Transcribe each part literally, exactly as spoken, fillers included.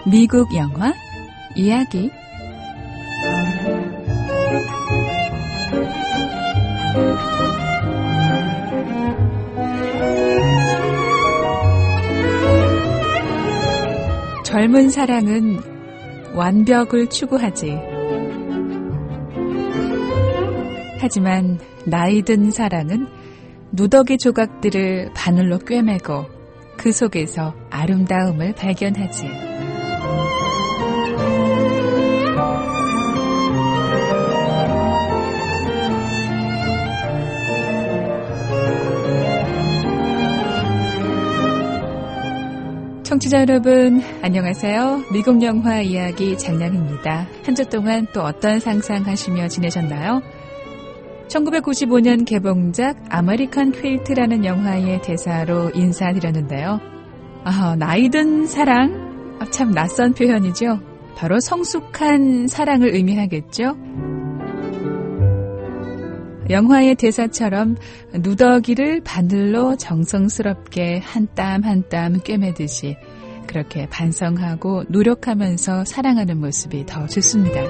미국 영화 이야기. 젊은 사랑은 완벽을 추구하지. 하지만 나이 든 사랑은 누더기 조각들을 바늘로 꿰매고 그 속에서 아름다움을 발견하지. 청취자 여러분, 안녕하세요. 미국 영화 이야기 장량입니다. 한 주 동안 또 어떤 상상하시며 지내셨나요? 천구백구십오 년 개봉작 아메리칸 퀼트라는 영화의 대사로 인사드렸는데요. 아, 나이든 사랑? 아, 참 낯선 표현이죠. 바로 성숙한 사랑을 의미하겠죠. 영화의 대사처럼 누더기를 바늘로 정성스럽게 한 땀 한 땀 꿰매듯이 그렇게 반성하고 노력하면서 사랑하는 모습이 더 좋습니다.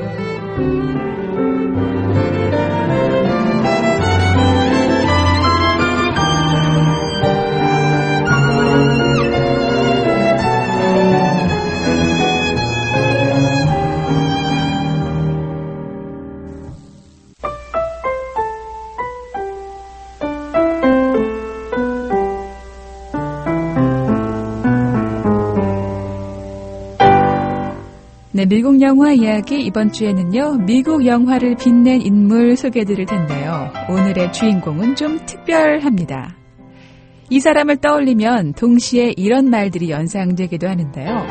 네, 미국 영화 이야기 이번 주에는요, 미국 영화를 빛낸 인물 소개해드릴 텐데요. 오늘의 주인공은 좀 특별합니다. 이 사람을 떠올리면 동시에 이런 말들이 연상되기도 하는데요.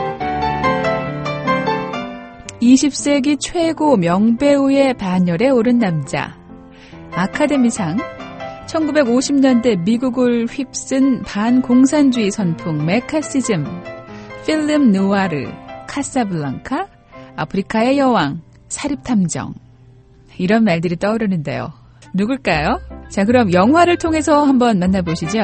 이십 세기 최고 명배우의 반열에 오른 남자, 아카데미상, 천구백오십 년대 미국을 휩쓴 반공산주의 선풍 메카시즘, 필름 누아르, 카사블랑카, 아프리카의 여왕, 사립탐정, 이런 말들이 떠오르는데요. 누굴까요? 자, 그럼 영화를 통해서 한번 만나보시죠.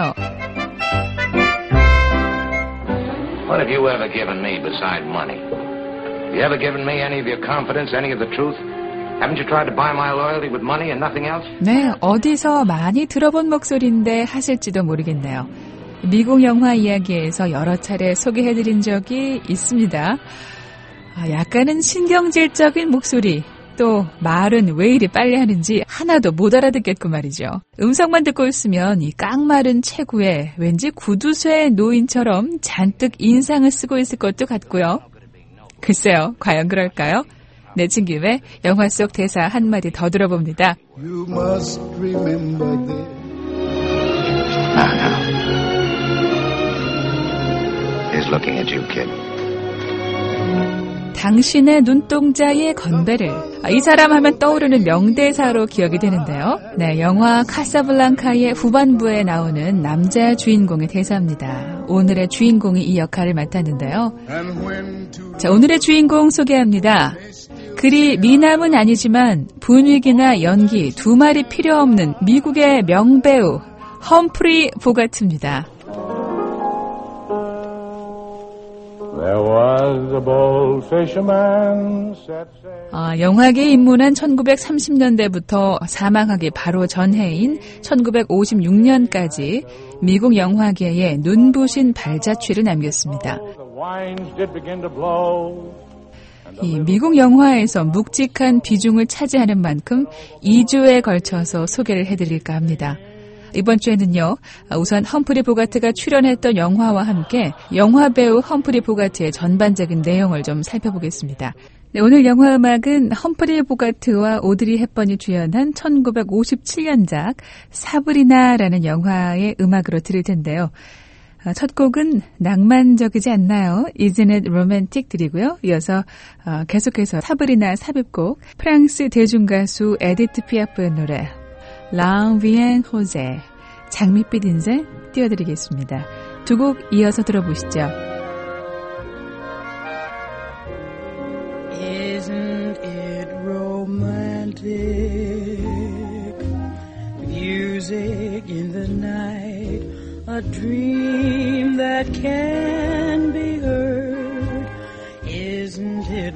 What have you ever given me beside money? Have you ever given me any of your confidence, any of the truth? Haven't you tried to buy my loyalty with money and nothing else? 네, 어디서 많이 들어본 목소리인데 하실지도 모르겠네요. 미국 영화 이야기에서 여러 차례 소개해드린 적이 있습니다. 아, 약간은 신경질적인 목소리, 또 말은 왜 이리 빨리 하는지 하나도 못 알아듣겠고 말이죠. 음성만 듣고 있으면 이 깡마른 체구에 왠지 구두쇠 노인처럼 잔뜩 인상을 쓰고 있을 것도 같고요. 글쎄요, 과연 그럴까요? 내친 김에 영화 속 대사 한마디 더 들어봅니다. You must remember this. Now, now. He's looking at you, kid. 당신의 눈동자의 건배를. 이 사람 하면 떠오르는 명대사로 기억이 되는데요. 네, 영화 카사블랑카의 후반부에 나오는 남자 주인공의 대사입니다. 오늘의 주인공이 이 역할을 맡았는데요. 자, 오늘의 주인공 소개합니다. 그리 미남은 아니지만 분위기나 연기 두 말이 필요 없는 미국의 명배우 험프리 보가트입니다. 아, 영화계에 입문한 천구백삼십 년대부터 사망하기 바로 전해인 천구백오십육 년까지 미국 영화계에 눈부신 발자취를 남겼습니다. 이 미국 영화에서 묵직한 비중을 차지하는 만큼 이 주에 걸쳐서 소개를 해드릴까 합니다. 이번 주에는요, 우선 험프리 보가트가 출연했던 영화와 함께 영화배우 험프리 보가트의 전반적인 내용을 좀 살펴보겠습니다. 네, 오늘 영화 음악은 험프리 보가트와 오드리 헵번이 주연한 천구백오십칠 년작 사브리나라는 영화의 음악으로 들을 텐데요. 첫 곡은 낭만적이지 않나요? Isn't it romantic 드리고요. 이어서 계속해서 사브리나 삽입곡 프랑스 대중가수 에디트 피아프의 노래 랑 비엔 호제, 장밋빛 인생 띄워드리겠습니다. 두 곡 이어서 들어보시죠. Isn't it romantic? Music in the night, a dream that can be heard. it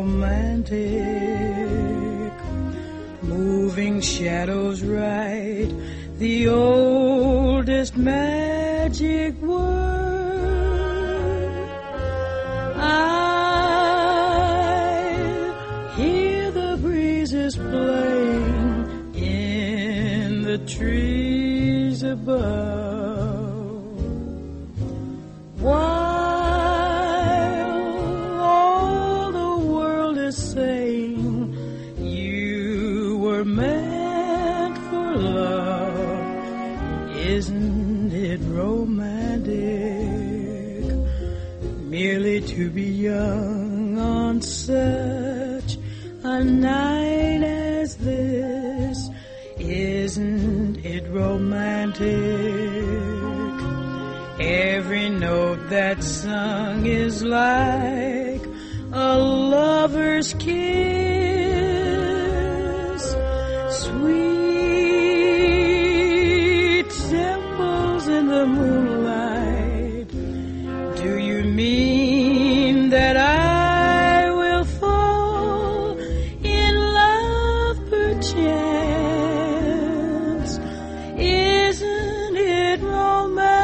romantic? Moving shadows right, the oldest magic word. I hear the breezes playing in the trees above, while all the world is saying you were meant for love. Isn't it romantic, merely to be young on such a night as this? Isn't it romantic? Every note that's sung is like a lover's kiss. Sweet symbols in the moonlight. Do you mean that I will fall in love perchance? Isn't it romance?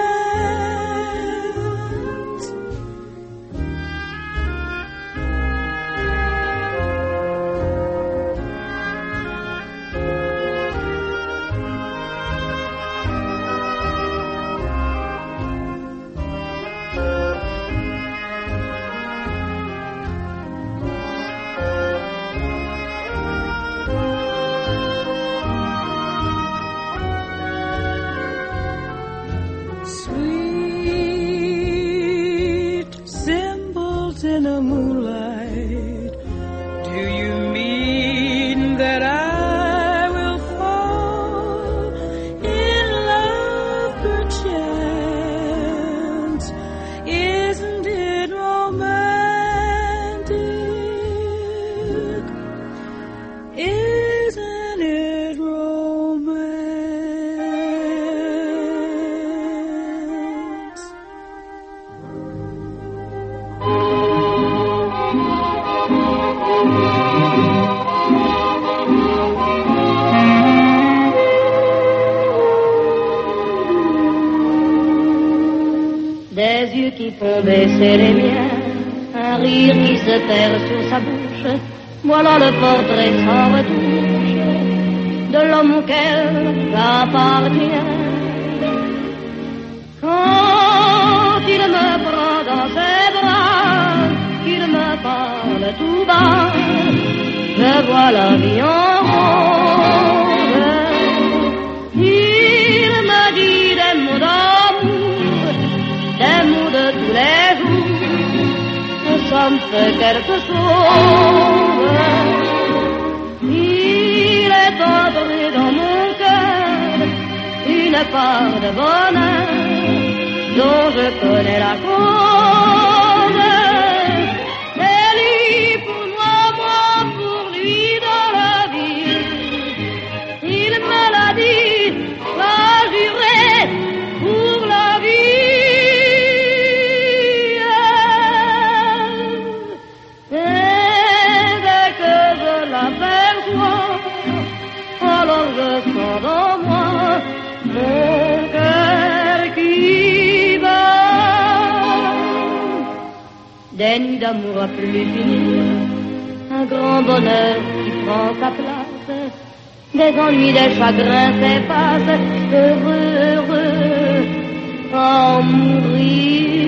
Sweet symbols in the moonlight. Do you mean that I will fall in love perchance? Isn't it romantic? Isn't it romance? Des yeux qui font baisser les miens, un rire qui se perd sur sa bouche, voilà le portrait sans retouche de l'homme auquel j'appartiens. Quand il me prend dans ses bras, qu'il me parle tout bas, je vois la vie en rose. Il me dit des mots d'amour, des mots de tous les jours, ça me fait quelque chose. Il est entré dans mon cœur une part de bonheur dont je connais la cause. C'est lui pour moi, moi pour lui dans la vie. Il me l'a dit, l'a juré pour la vie. Et dès que je l'aperçois, alors je sens dans moi mon cœur qui bat. Des nuits d'amour à plus finir, un grand bonheur qui prend sa place, des ennuis, des chagrins s'effacent, heureux, heureux, en mourir.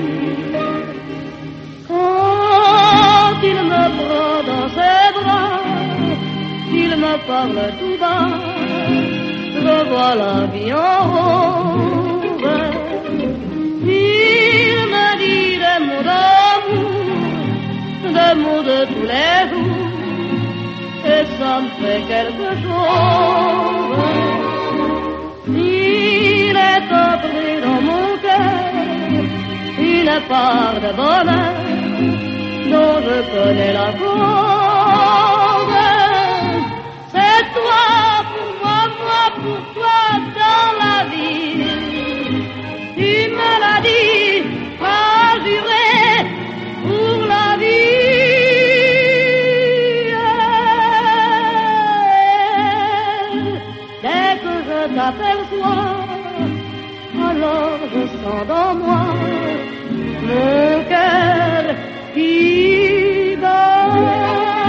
Quand il me prend dans ses bras, il me parle tout bas, je vois la vie en rose. Il me dit des mots d'amour, des mots de tous les jours, et ça me fait quelque chose. Il est entré dans mon cœur une part de bonheur dont je connais la cause. C'est toi pour moi, moi pour toi dans la vie. Tu me l'as dit, pas juré pour la vie. toi, alors je sens dans moi mon cœur qui bat.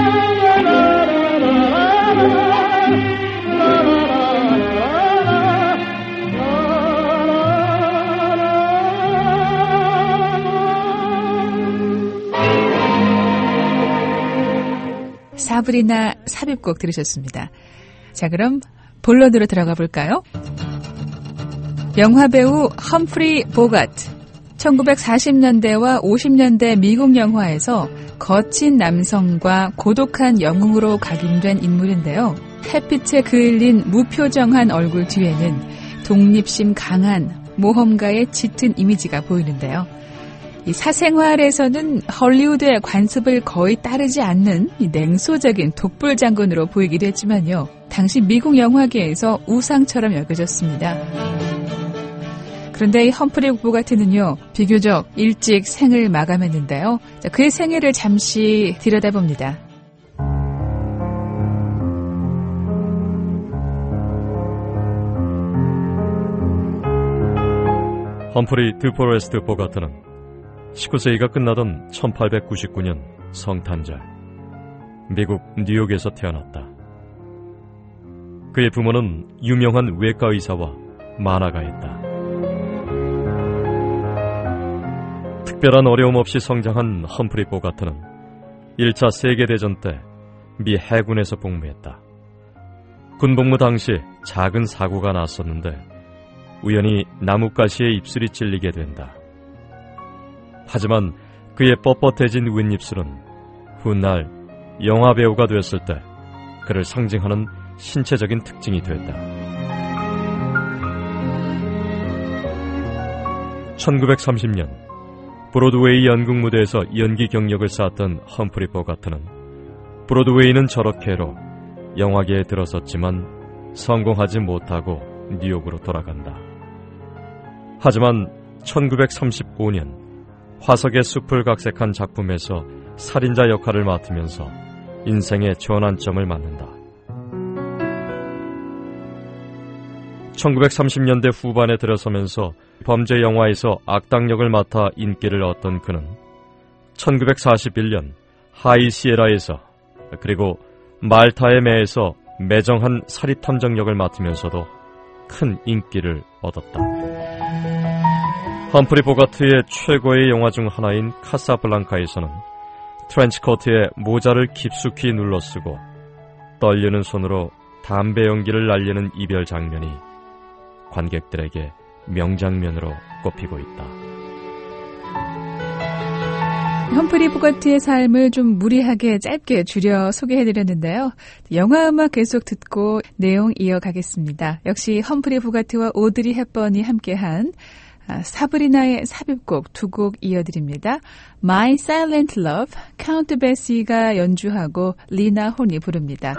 사브리나 삽입곡 들으셨습니다. 자, 그럼 본론으로 들어가 볼까요? 영화배우 험프리 보가트. 천구백사십 년대와 오십 년대 미국 영화에서 거친 남성과 고독한 영웅으로 각인된 인물인데요. 햇빛에 그을린 무표정한 얼굴 뒤에는 독립심 강한 모험가의 짙은 이미지가 보이는데요. 이 사생활에서는 헐리우드의 관습을 거의 따르지 않는 이 냉소적인 독불 장군으로 보이기도 했지만요. 당시 미국 영화계에서 우상처럼 여겨졌습니다. 그런데 이 험프리 보가트는요, 비교적 일찍 생을 마감했는데요. 자, 그의 생애를 잠시 들여다봅니다. 험프리 드포레스트 보가트는 십구 세기가 끝나던 천팔백구십구 년 성탄절, 미국 뉴욕에서 태어났다. 그의 부모는 유명한 외과 의사와 만화가였다. 특별한 어려움 없이 성장한 험프리 보가트는 일 차 세계대전 때 미 해군에서 복무했다. 군복무 당시 작은 사고가 났었는데 우연히 나뭇가시에 입술이 찔리게 된다. 하지만 그의 뻣뻣해진 윗입술은 훗날 영화배우가 되었을 때 그를 상징하는 신체적인 특징이 됐다. 천구백삼십 년 브로드웨이 연극 무대에서 연기 경력을 쌓았던 험프리 보가트는 브로드웨이는 저렇게로 영화계에 들어섰지만 성공하지 못하고 뉴욕으로 돌아간다. 하지만 천구백삼십오 년 화석의 숲을 각색한 작품에서 살인자 역할을 맡으면서 인생의 전환점을 맞는다. 천구백삼십 년대 후반에 들어서면서 범죄 영화에서 악당 역을 맡아 인기를 얻던 그는 천구백사십일 년 하이 시에라에서 그리고 말타의 매에서 매정한 사립탐정 역을 맡으면서도 큰 인기를 얻었다. 험프리 보가트의 최고의 영화 중 하나인 카사블랑카에서는 트렌치코트에 모자를 깊숙이 눌러쓰고 떨리는 손으로 담배 연기를 날리는 이별 장면이 관객들에게 명장면으로 꼽히고 있다. 험프리 보가트의 삶을 좀 무리하게 짧게 줄여 소개해드렸는데요. 영화음악 계속 듣고 내용 이어가겠습니다. 역시 험프리 보가트와 오드리 헵번이 함께한 사브리나의 삽입곡 두 곡 이어드립니다. My Silent Love, 카운트 베시가 연주하고 리나 혼이 부릅니다.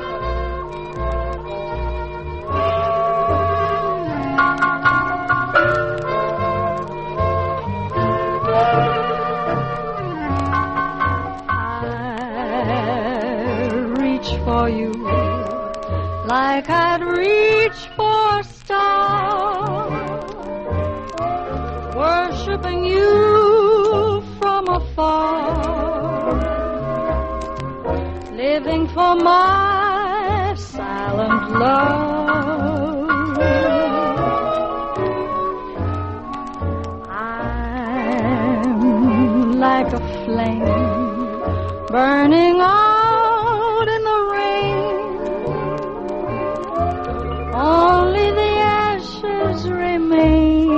For you, like I'd reach for a star, worshiping you from afar, living for my silent love. I'm like a flame burning out in the rain, only the ashes remain,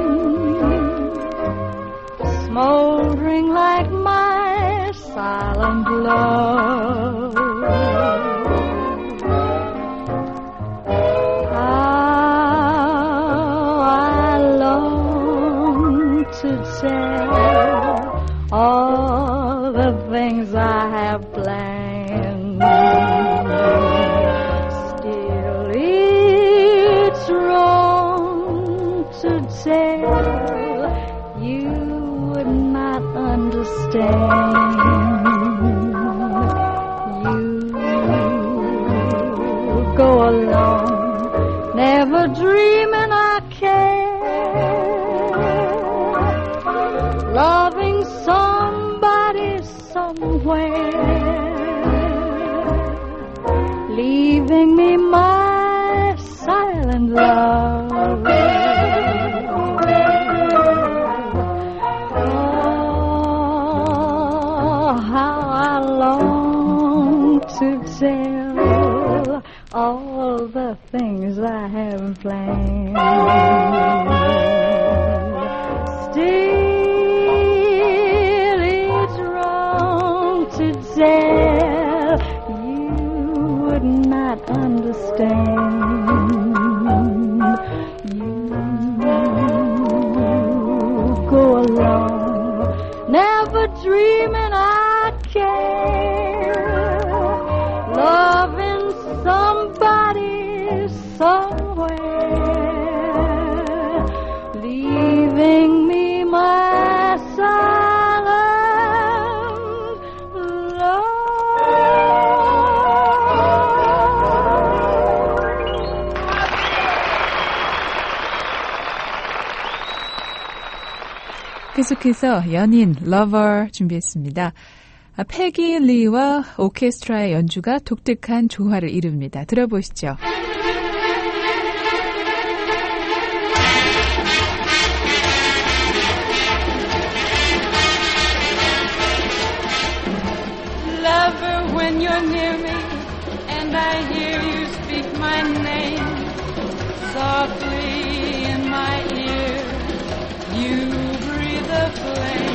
smoldering like my silent love. How I long to tell all the things I have planned. Still, it's wrong to tell. You would not understand. You go along, never dream 계속해서 연인, Lover 준비했습니다. 패기 리와 오케스트라의 연주가 독특한 조화를 이룹니다. 들어보시죠. Lover, when you're near me and I hear you speak my name softly in my ear, you breathe a flame.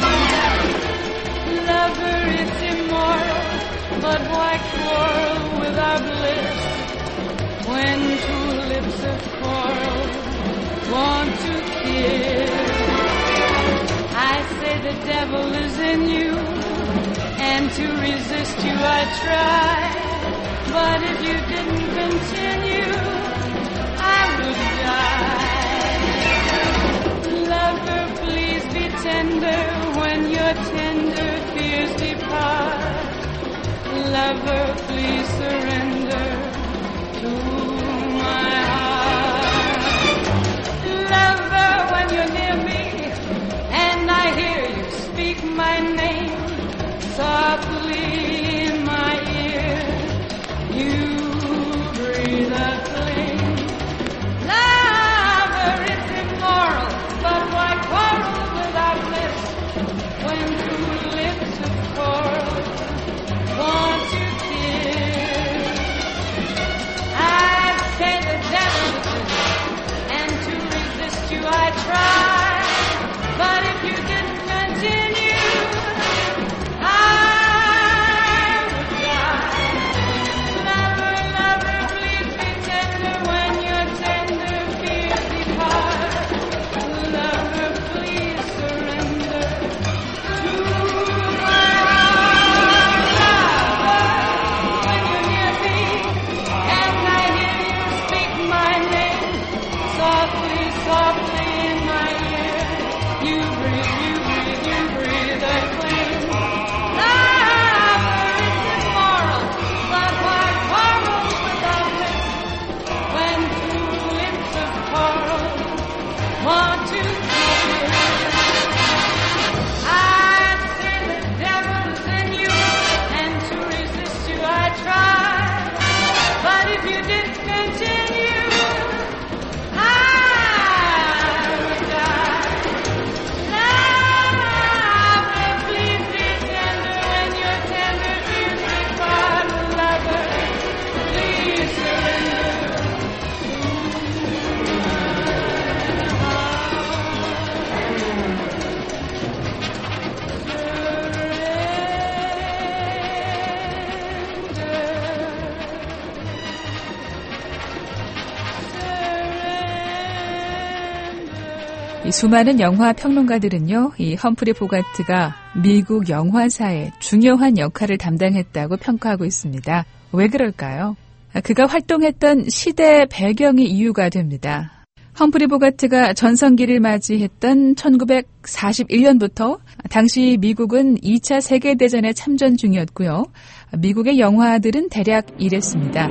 Lover, it's immoral, but why quarrel with our bliss when two lips have quarreled, want to kiss? I say the devil is in you, and to resist you I try, but if you didn't continue, I would die. Lover, please be tender when your tender fears depart. Lover, please surrender to my heart. Lover, when you're near me and I hear you speak my name softly in my ear, you breathe a flame. Lover, it's immoral, but why quarrel with our bliss when two lips have quarreled, want to kiss? I say the devil is, and to resist you I try, but if you didn't continue, 이 수많은 영화 평론가들은요, 이 험프리 보가트가 미국 영화사에 중요한 역할을 담당했다고 평가하고 있습니다. 왜 그럴까요? 그가 활동했던 시대 배경이 이유가 됩니다. 험프리 보가트가 전성기를 맞이했던 천구백사십일 년부터 당시 미국은 이 차 세계대전에 참전 중이었고요. 미국의 영화들은 대략 이랬습니다.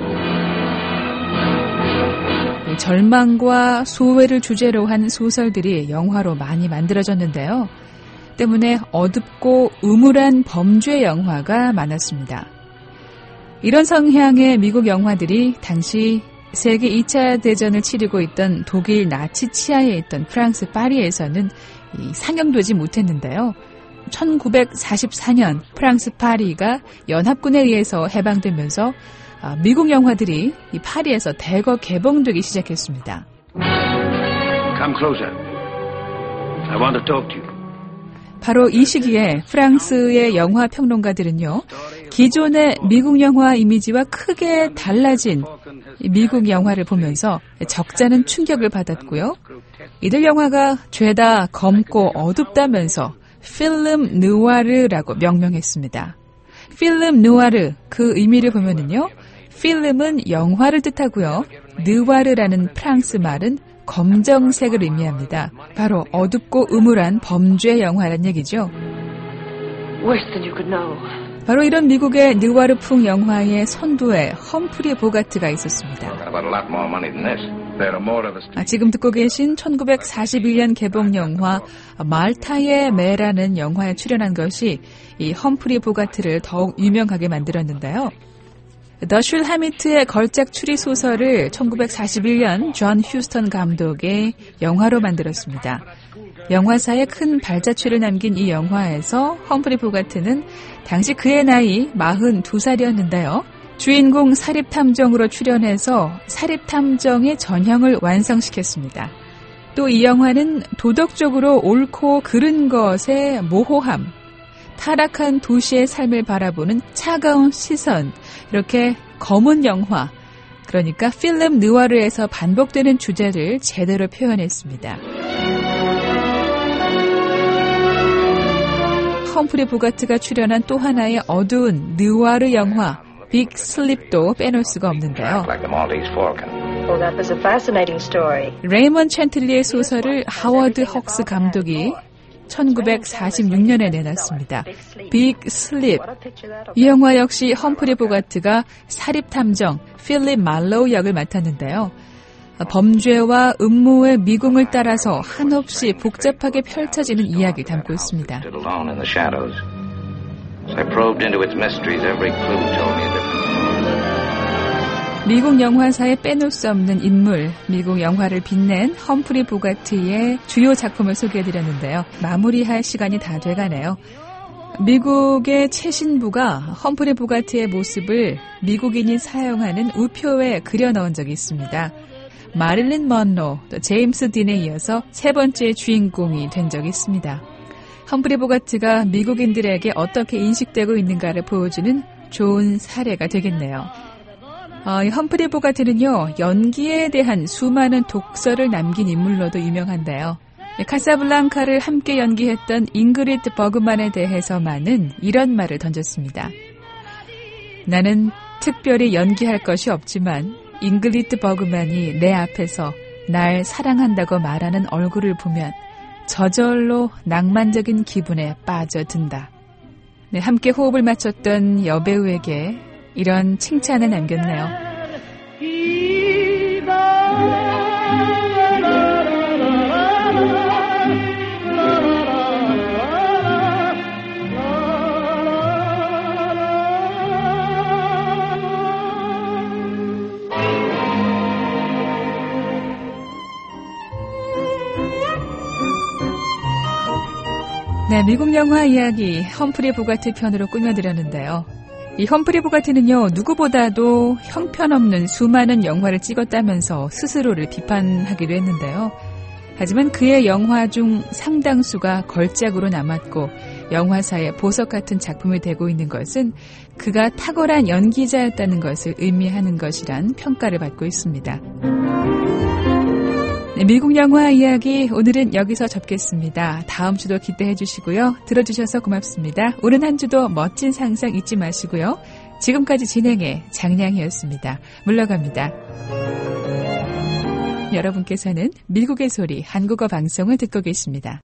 절망과 소외를 주제로 한 소설들이 영화로 많이 만들어졌는데요. 때문에 어둡고 음울한 범죄 영화가 많았습니다. 이런 성향의 미국 영화들이 당시 세계 이 차 대전을 치르고 있던 독일 나치 치하에 있던 프랑스 파리에서는 상영되지 못했는데요. 천구백사십사 년 프랑스 파리가 연합군에 의해서 해방되면서 미국 영화들이 이 파리에서 대거 개봉되기 시작했습니다. Come closer. I want to talk to you. 바로 이 시기에 프랑스의 영화 평론가들은요, 기존의 미국 영화 이미지와 크게 달라진 미국 영화를 보면서 적잖은 충격을 받았고요. 이들 영화가 죄다 검고 어둡다면서 필름 느와르라고 명명했습니다. 필름 느와르, 그 의미를 보면은요, 필름은 영화를 뜻하고요. 느와르라는 프랑스 말은 검정색을 의미합니다. 바로 어둡고 음울한 범죄 영화란 얘기죠. Worse than you could know. 바로 이런 미국의 느와르풍 영화의 선두에 험프리 보가트가 있었습니다. Talking about a lot more money than this. 아, 지금 듣고 계신 천구백사십일 년 개봉 영화 말타의 매라는 영화에 출연한 것이 이 험프리 보가트를 더욱 유명하게 만들었는데요. 더슐 하미트의 걸작 추리 소설을 천구백사십일 년 존 휴스턴 감독의 영화로 만들었습니다. 영화사에 큰 발자취를 남긴 이 영화에서 험프리 보가트는 당시 그의 나이 마흔두 살이었는데요. 주인공 사립탐정으로 출연해서 사립탐정의 전형을 완성시켰습니다. 또 이 영화는 도덕적으로 옳고 그른 것의 모호함, 타락한 도시의 삶을 바라보는 차가운 시선, 이렇게 검은 영화, 그러니까 필름 느와르에서 반복되는 주제를 제대로 표현했습니다. 험프리 보가트가 출연한 또 하나의 어두운 느와르 영화 빅 슬립도 빼놓을 수가 없는데요. 레이먼 챈틀리의 소설을 하워드 헉스 감독이 천구백사십육 년에 내놨습니다. 빅 슬립. 이 영화 역시 험프리 보가트가 사립탐정 필립 말로우 역을 맡았는데요. 범죄와 음모의 미궁을 따라서 한없이 복잡하게 펼쳐지는 이야기를 담고 있습니다. 미국 영화사에 빼놓을 수 없는 인물, 미국 영화를 빛낸 험프리 보가트의 주요 작품을 소개해드렸는데요. 마무리할 시간이 다 돼가네요. 미국의 최신부가 험프리 보가트의 모습을 미국인이 사용하는 우표에 그려 넣은 적이 있습니다. 마릴린 먼로, 또 제임스 딘에 이어서 세 번째 주인공이 된 적이 있습니다. 험프리 보가트가 미국인들에게 어떻게 인식되고 있는가를 보여주는 좋은 사례가 되겠네요. 어, 이 험프리 보가트는요, 연기에 대한 수많은 독서를 남긴 인물로도 유명한데요. 카사블랑카를 함께 연기했던 잉그리드 버그만에 대해서만은 이런 말을 던졌습니다. 나는 특별히 연기할 것이 없지만 잉그리드 버그만이 내 앞에서 날 사랑한다고 말하는 얼굴을 보면 저절로 낭만적인 기분에 빠져든다. 네, 함께 호흡을 맞췄던 여배우에게 이런 칭찬을 남겼네요. 네, 미국 영화 이야기 험프리 보가트 편으로 꾸며드렸는데요. 이 험프리 보가트는요, 누구보다도 형편없는 수많은 영화를 찍었다면서 스스로를 비판하기도 했는데요. 하지만 그의 영화 중 상당수가 걸작으로 남았고 영화사의 보석 같은 작품이 되고 있는 것은 그가 탁월한 연기자였다는 것을 의미하는 것이란 평가를 받고 있습니다. 네, 미국 영화 이야기 오늘은 여기서 접겠습니다. 다음 주도 기대해 주시고요. 들어주셔서 고맙습니다. 오늘 한 주도 멋진 상상 잊지 마시고요. 지금까지 진행해 장량이었습니다. 물러갑니다. 여러분께서는 미국의 소리 한국어 방송을 듣고 계십니다.